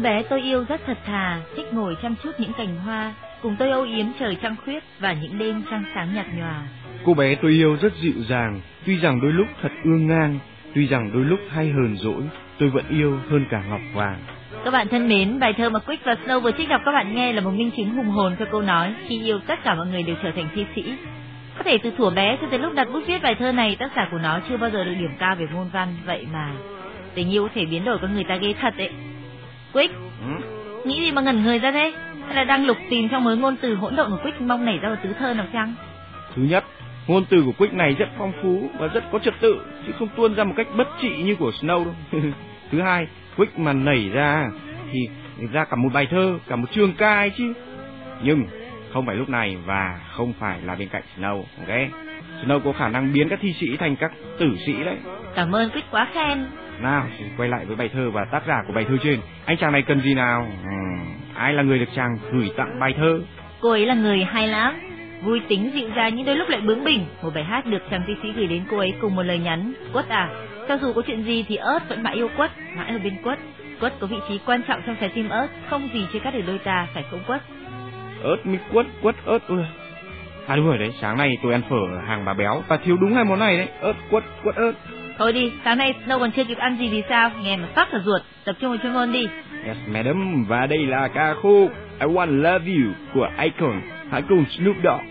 bé tôi yêu rất thật thà, thích ngồi chăm chút những cành hoa, cùng tôi âu yếm trời trăng khuyết và những đêm trăng sáng nhạt nhòa. Cô bé tôi yêu rất dịu dàng, tuy rằng đôi lúc thật ương ngang, tuy rằng đôi lúc hay hờn dỗi, tôi vẫn yêu hơn cả ngọc vàng. Các bạn thân mến, bài thơ mà Quick và Snow vừa trích đọc các bạn nghe là một minh chứng hùng hồn cho câu nói khi yêu tất cả mọi người đều trở thành thi sĩ. Có thể từ thuở bé cho tới lúc đặt bút viết bài thơ này, tác giả của nó chưa bao giờ được điểm cao về môn văn, vậy mà tình yêu có thể biến đổi con người ta ghê thật đấy. Quick, nghĩ gì mà ngẩn người ra thế? Hay là đang lục tìm trong mớ ngôn từ hỗn độn của Quick mong nảy ra một tứ thơ nào chăng? Thứ nhất, ngôn từ của Quick này rất phong phú và rất có trật tự, chứ không tuôn ra một cách bất trị như của Snow đâu. Thứ hai, Quick mà nảy ra thì ra cả một bài thơ, cả một chương ca ấy chứ. Nhưng không phải lúc này và không phải là bên cạnh Snow, ok? Snow có khả năng biến các thi sĩ thành các tử sĩ đấy. Cảm ơn Quick quá khen. Nào, quay lại với bài thơ và tác giả của bài thơ trên. Anh chàng này cần gì nào? Ai là người được chàng gửi tặng bài thơ? Cô ấy là người hay lắm, vui tính dịu dàng nhưng đôi lúc lại bướng bỉnh. Một bài hát được chàng thi sĩ gửi đến cô ấy cùng một lời nhắn: Quất à, cho dù có chuyện gì thì ớt vẫn mãi yêu Quất, mãi ở bên Quất. Quất có vị trí quan trọng trong trái tim ớt, không gì chia cắt được đôi ta, phải không Quất? Ớt mi Quất, Quất ớt. À đúng rồi đấy, sáng nay tôi ăn phở ở hàng bà béo và thiếu đúng hai món này đấy, ớt Quất, Quất ớt. Thôi đi, sáng nay Snow còn chưa kịp ăn gì thì sao? Nghe mà sắp cả ruột, tập trung vào chuyên môn đi. Yes madam, và đây là ca khúc I Want Love You của Akon, hãy cùng Snoop Dogg.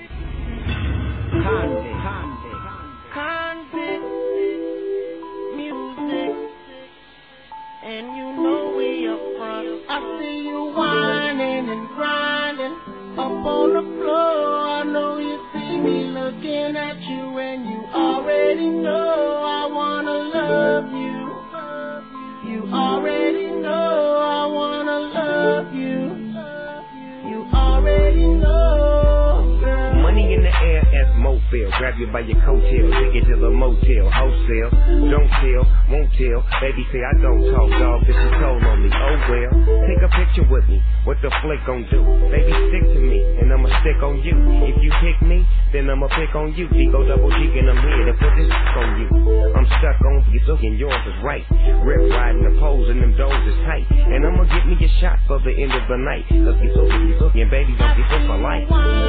And you know we up front. I see you whining and grinding up on the floor. I know you see me looking at you, and you already know I wanna love you. You already know I wanna love you. You already know, girl. Money in the air as Mofil. Grab you by your coattail, take you to the motel, wholesale. Don't tell, won't tell. Baby say I don't talk, dog. This is told on me. Oh well, take a picture with me. What the flick gon' do? Baby stick to me, and I'ma stick on you. If you pick me, then I'ma pick on you. Go double G and I'm here to put this on you. I'm stuck on you, and yours is right. Rip riding the poles and them doors is tight. And I'ma get me a shot for the end of the night. Cause you looking, baby, don't be so for life.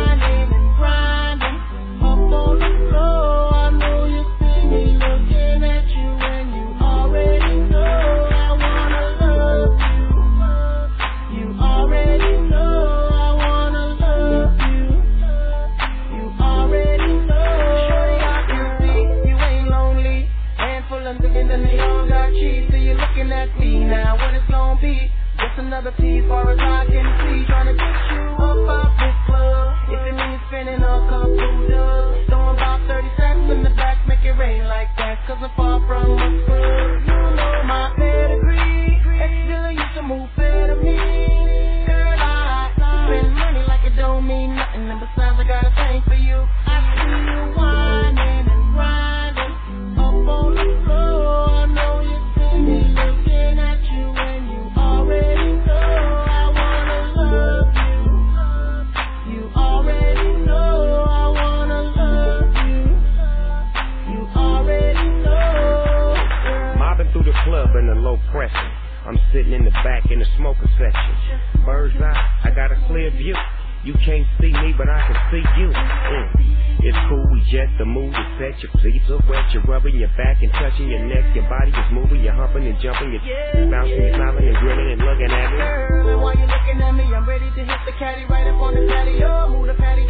Grinding up on the floor. I know you see me looking at you, and you already know I wanna love you. You already know I wanna love you. You already know. Shorty, I can see you ain't lonely. Handful of niggas and they all got cheese. So you're looking at me now. What it's gonna be? Just another piece far as I can see. Trying to get you up out this club. If it means spending a couple dubs, throwing about 30 cents in the back, make it rain like that. Cause I'm far from a scrub. You know my pedigree. Ex-dealer used to move better than me. Girl, I spend money like it don't mean nothing. And besides, I got a thing for you. I see you whining and grinding up on the floor. I know you see me looking at you, and you already know I wanna love you. You already know I wanna love you. You already know, girl. Mobbing through the club in the low pressure. I'm sitting in the back in the smoker section. Bird's eye, I got a clear view. You can't see me, but I can see you. It's cool, we jet, the mood is set. Your feet are wet, you're rubbing your back and touching your neck. Your body is moving, you're humping and jumping. You're bouncing, you're smiling and grinning and looking at me. Girl, and while you're looking at me, I'm ready to hit the caddy right up on the patio. Move the patio.